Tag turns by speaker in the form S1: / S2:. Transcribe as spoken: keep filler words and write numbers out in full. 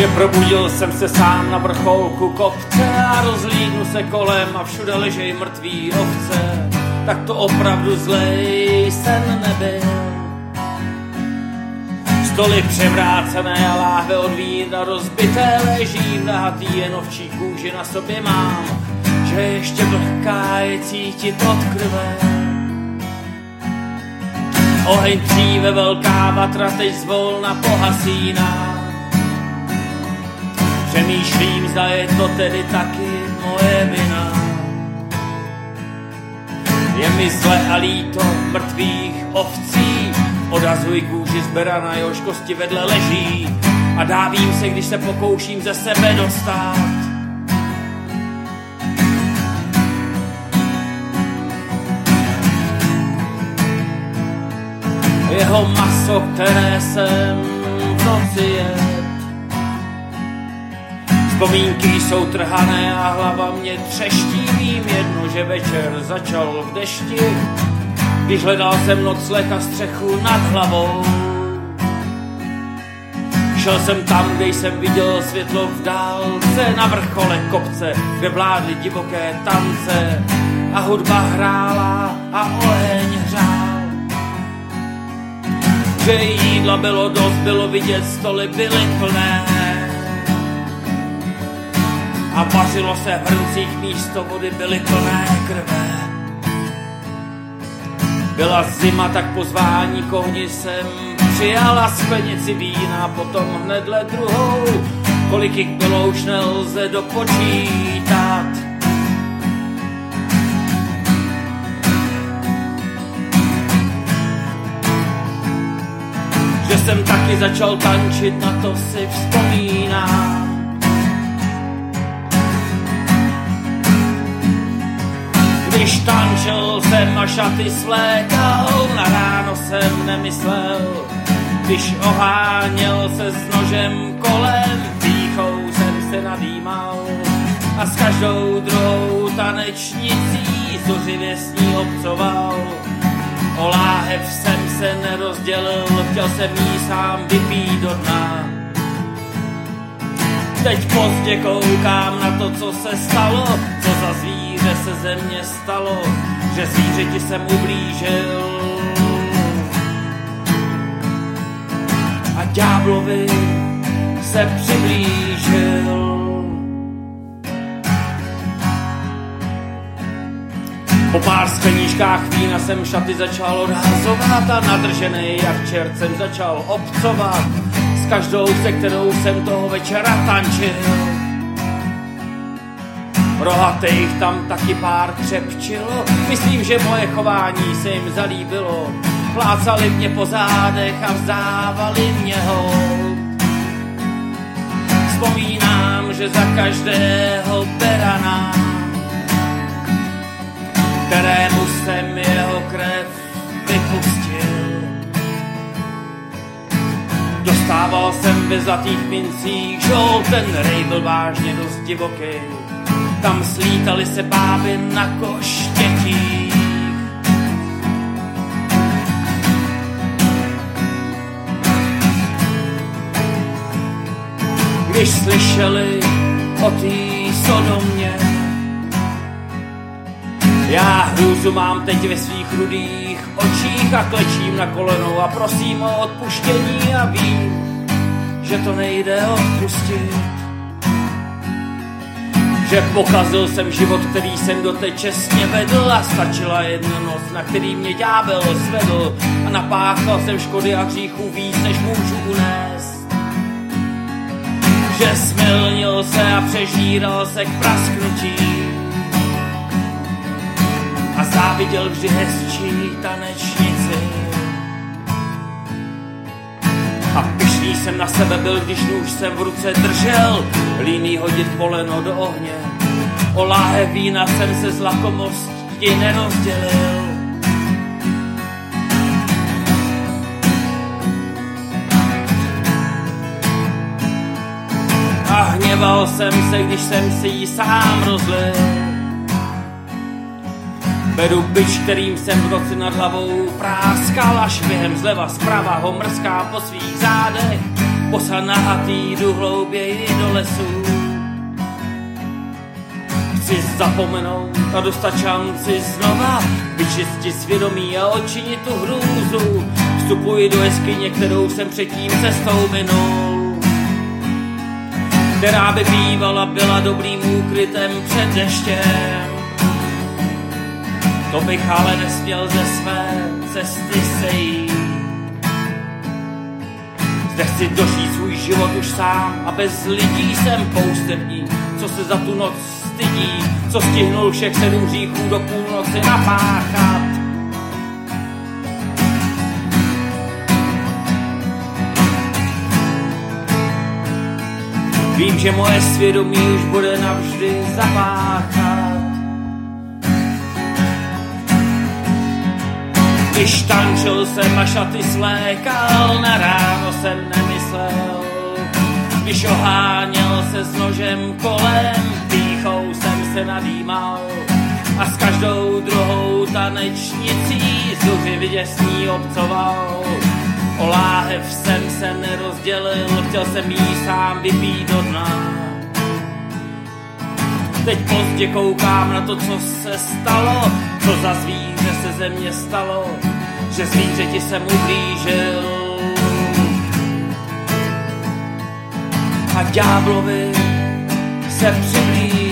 S1: že probudil jsem se sám na vrcholku kopce a rozhlídnu se kolem a všude ležej mrtví ovce. Tak to opravdu zlej sen nebyl. Stoly převrácené a láhve od vína rozbité ležím nahatý, jen ovčí kůži na sobě mám, že ještě vlhká je cítit od krve. Oheň dříve velká vatra teď zvolna pohasíná. Přemýšlím, zda je to tedy taky moje vina. Je mi zle a líto mrtvých ovcí, odrazuj kůži z berana, jehož kosti vedle leží a dávím se, když se pokouším ze sebe dostat. Jeho maso, které jsem v noci jet. Vzpomínky jsou trhané a hlava mě třeští. Vím jedno, že večer začal v dešti, když hledal jsem nocleh a střechu nad hlavou. Šel jsem tam, kde jsem viděl světlo v dálce, na vrchole kopce, kde vládly divoké tance a hudba hrála a oheň hřál. Že jídla bylo dost, bylo vidět, stoly byly plné a vařilo se v hrncích, místo vody byly plné krve. Byla zima, tak pozvání kohni jsem přijala sklenici vína, potom hnedle druhou, kolik jich bylo, už nelze dopočítat. Že jsem taky začal tančit, na to si vzpomínám. Když tančil jsem a šaty svlékal, na ráno jsem nemyslel. Když oháněl se s nožem kolem, pýchou jsem se nadýmal. A s každou druhou tanečnicí zuřivě s ní obcoval. O láhev jsem se nerozdělil, chtěl jsem jí sám vypít do dna. Teď pozdě koukám na to, co se stalo, co za zvíře se ze mě stalo, že zvířeti jsem ublížil. A ďáblovi se přiblížil. Po pár skleníčkách vína jsem šaty začal odhazovat a nadržený jak čert jsem začal obcovat s každou, se kterou jsem toho večera tančil. Rohatejch tam taky pár křepčilo, myslím, že moje chování se jim zalíbilo. Plácali mě po zádech a vzdávali mě hold. Vzpomínám, že za každého berana, kterému jsem jeho krev vypustil, dostával jsem ve zlatých mincích žol, ten rej byl vážně dost divoký. Tam slítaly se báby na koštětích. Když slyšeli o té Sodomě, já hrůzu mám teď ve svých rudých očích a klečím na kolenou a prosím o odpuštění a vím, že to nejde odpustit. Že pokazil jsem život, který jsem doteď čestně vedl a stačila jedna noc, na který mě ďábel svedl a napáchal jsem škody a hříchů víc, než můžu unést. Že smilnil se a přežíral se k prasknutí a záviděl vždy hezčí tanečnici. A pyšný jsem na sebe byl, když nůž jsem v ruce držel, líný hodit poleno do ohně. O láhev vína jsem se z lakomosti nerozdělil. A hněval jsem se, když jsem si ji sám rozlil. Beru bič, kterým jsem v noci nad hlavou práskal, až během zleva zprava ho mrská po svých zádech. bosa nahatý, jdu hlouběji do lesu. Chci zapomenout a dostat šanci znova, vyčistit svědomí a odčinit tu hrůzu. Vstupuji do jeskyně, kterou jsem předtím cestou minul, která by bývala byla dobrým úkrytem před deštěm. To bych ale nesměl ze své cesty sejít. Zde chci dožít svůj život už sám a bez lidí jsem poustevní, co se za tu noc stydí, co stihnul všech sedm hříchů do půlnoci napáchat. Vím, že moje svědomí už bude navždy zapáchat. Když tančil jsem a šaty slékal, na ráno jsem nemyslel. Když oháněl se s nožem kolem, pýchou jsem se nadýmal. A s každou druhou tanečnicí zuby vyděsní obcoval. O láhev jsem se nerozdělil, chtěl jsem jí sám vypít do dna. Teď pozdě koukám na to, co se stalo, co za zvíře se ze mě stalo, že zvířeti jsem ublížil. A ďáblovi se přiblížil.